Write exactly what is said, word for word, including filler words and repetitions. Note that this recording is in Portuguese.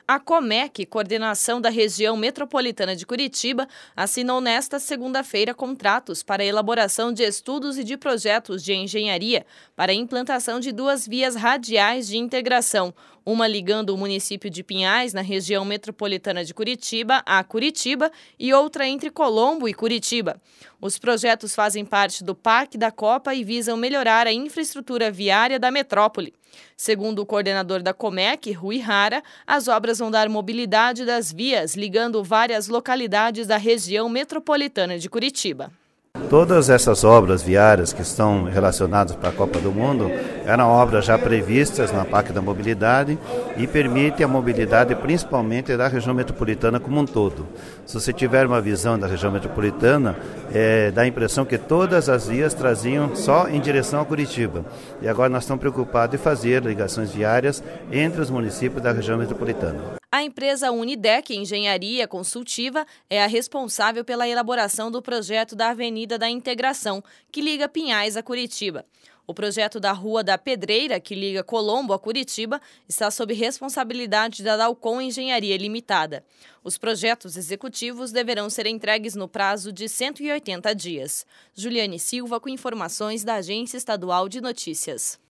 A Comec, coordenação da região metropolitana de Curitiba, assinou nesta segunda-feira contratos para a elaboração de estudos e de projetos de engenharia para a implantação de duas vias radiais de integração, uma ligando o município de Pinhais, na região metropolitana de Curitiba, a Curitiba, e outra entre Colombo e Curitiba. Os projetos fazem parte do P A C da Copa e visam melhorar a infraestrutura viária da metrópole. Segundo o coordenador da Comec, Rui Rara, as obras vão dar mobilidade das vias, ligando várias localidades da região metropolitana de Curitiba. Todas essas obras viárias que estão relacionadas para a Copa do Mundo eram obras já previstas na P A C da Mobilidade e permitem a mobilidade principalmente da região metropolitana como um todo. Se você tiver uma visão da região metropolitana, é, dá a impressão que todas as vias traziam só em direção a Curitiba. E agora nós estamos preocupados em fazer ligações viárias entre os municípios da região metropolitana. A empresa Unidec Engenharia Consultiva é a responsável pela elaboração do projeto da Avenida da Integração, que liga Pinhais a Curitiba. O projeto da Rua da Pedreira, que liga Colombo a Curitiba, está sob responsabilidade da Dalcom Engenharia Limitada. Os projetos executivos deverão ser entregues no prazo de cento e oitenta dias. Juliane Silva com informações da Agência Estadual de Notícias.